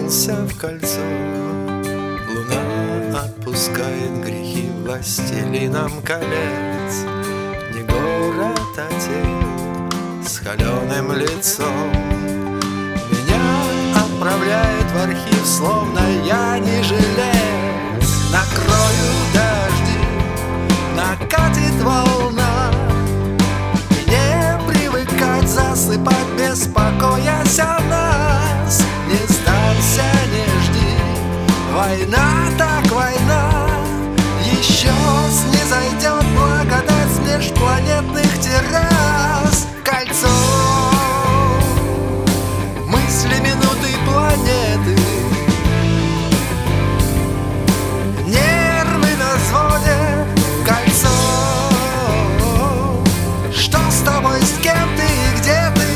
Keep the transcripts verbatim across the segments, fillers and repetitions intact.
свернулся в кольцо. Луна отпускает грехи властелинам колец. Не город, а тень с холеным лицом. Меня отправляет в архив, словно я не жилец. Накрою дожди, накатит волна. И не привыкать засыпать, беспокоясь о нас. Не сдамся, не жди, война так война. Еще снизойдет благодать с межпланетных террас. Кольцо, мысли минуты планеты, нервы на взводе. Кольцо, что с тобой, с кем ты и где ты?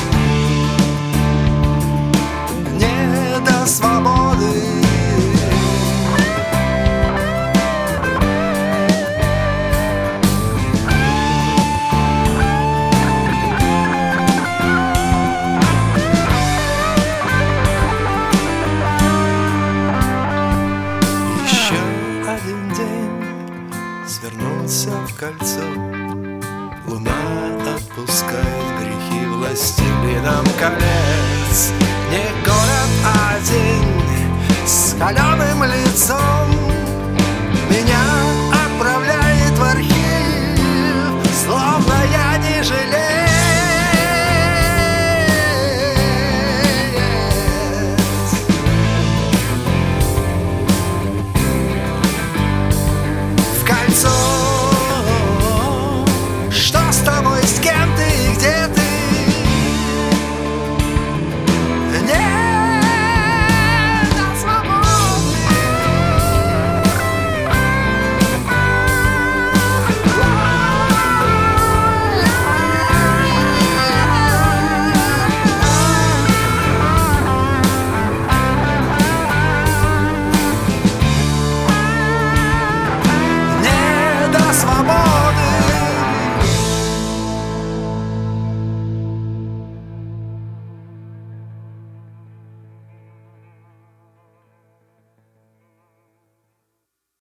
Не до свободы. Свернулся в кольцо. Луна отпускает грехи властелинам колец. Не город, а день с холеным лицом. Меня отправляет в архив, словно я не жилец. В кольцо, что с тобой?